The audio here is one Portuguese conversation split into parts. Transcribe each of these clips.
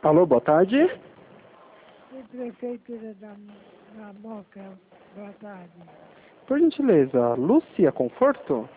Alô, boa tarde. E Prefeitura da Moca, boa tarde. Por gentileza, Lúcia Conforto?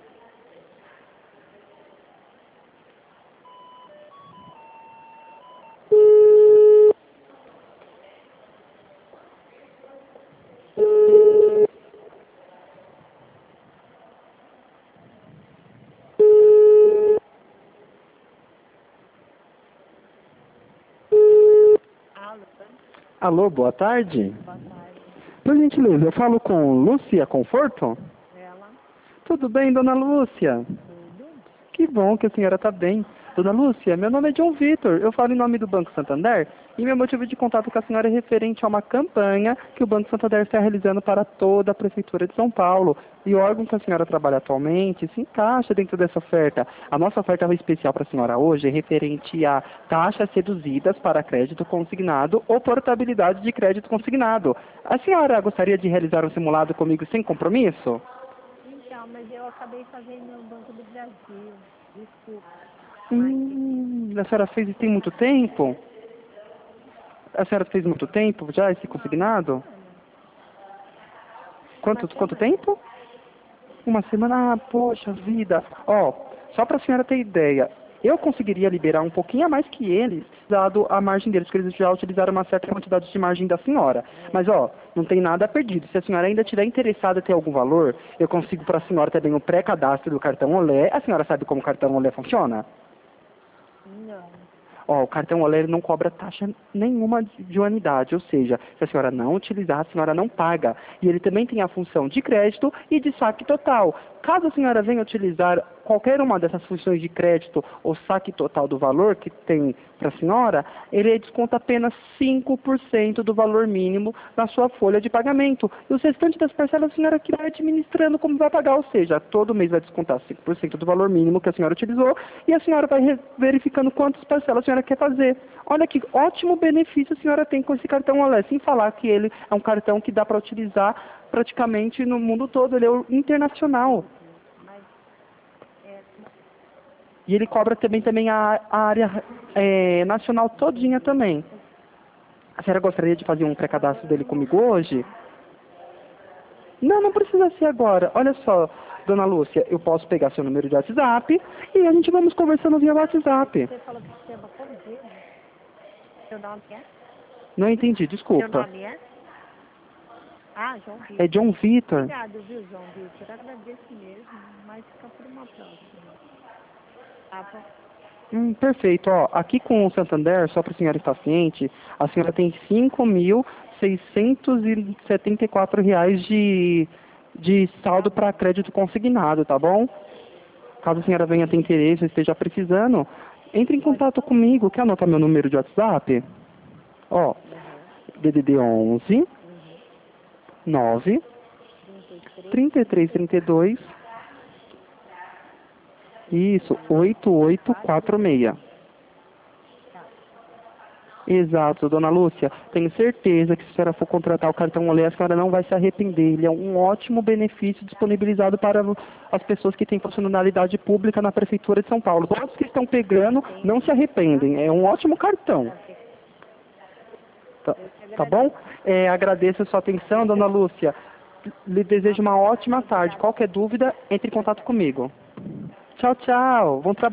Alô, Alô, boa tarde. boa tarde. Por gentileza, eu falo com Lúcia Conforto? Ela, Tudo bem, dona Lúcia? tudo? Que bom que a senhora está bem. Dona Lúcia, meu nome é John Vitor, eu falo em nome do Banco Santander e meu motivo de contato com a senhora é referente a uma campanha que o Banco Santander está realizando para toda a Prefeitura de São Paulo. E o órgão que a senhora trabalha atualmente se encaixa dentro dessa oferta. A nossa oferta especial para a senhora hoje é referente a taxas reduzidas para crédito consignado ou portabilidade de crédito consignado. A senhora gostaria de realizar um simulado comigo sem compromisso? Então, mas eu acabei fazendo no Banco do Brasil. Desculpa. A senhora fez tem muito tempo? A senhora fez muito tempo já esse consignado? Quanto tempo? Uma semana? Ah, poxa vida. Ó, só para a senhora ter ideia, eu conseguiria liberar um pouquinho a mais que eles, dado a margem deles, porque eles já utilizaram uma certa quantidade de margem da senhora. Mas, ó, não tem nada perdido. Se a senhora ainda estiver interessada em ter algum valor, eu consigo para a senhora também o pré-cadastro do cartão Olé. A senhora sabe como o cartão Olé funciona? Não. Ó, o cartão Olé ele não cobra taxa nenhuma de anuidade, ou seja, se a senhora não utilizar, a senhora não paga. E ele também tem a função de crédito e de saque total. Caso a senhora venha utilizar qualquer uma dessas funções de crédito ou saque total do valor que tem para a senhora, ele desconta apenas 5% do valor mínimo na sua folha de pagamento. E o restante das parcelas a senhora que vai administrando como vai pagar, ou seja, todo mês vai descontar 5% do valor mínimo que a senhora utilizou e a senhora vai verificando quantas parcelas a senhora quer fazer. Olha que ótimo benefício a senhora tem com esse cartão Olé, sem falar que ele é um cartão que dá para utilizar praticamente no mundo todo, ele é internacional. Mas, E ele cobra também a área nacional todinha também. A senhora gostaria de fazer um pré-cadastro dele comigo hoje? Não, não precisa ser agora. Olha só, dona Lúcia, eu posso pegar seu número de WhatsApp e a gente vamos conversando via WhatsApp. você falou que se chama como dele? Seu nome é? Não entendi, Seu desculpa. nome é? Ah, João Vitor. É John Vitor. Obrigado, viu, João Vitor? Eu agradeço mesmo, mas fica por uma próxima. Tá bom? Perfeito. Ó, aqui com o Santander, só para a senhora estar ciente, a senhora tem R$ 5.674 de saldo para crédito consignado, tá bom? Caso a senhora venha ter interesse, esteja precisando, entre em contato comigo. Quer anotar meu número de WhatsApp? Ó, DDD 11 9 33 32 isso, 8846. Exato, dona Lúcia. Tenho certeza que se a senhora for contratar o cartão Olé, a senhora não vai se arrepender. Ele é um ótimo benefício disponibilizado para as pessoas que têm funcionalidade pública na Prefeitura de São Paulo. Todos que estão pegando não se arrependem. É um ótimo cartão. Tá bom? Agradeço a sua atenção, dona Lúcia. Lhe desejo uma ótima tarde. Qualquer dúvida, entre em contato comigo. Tchau, tchau. Bom trabalho.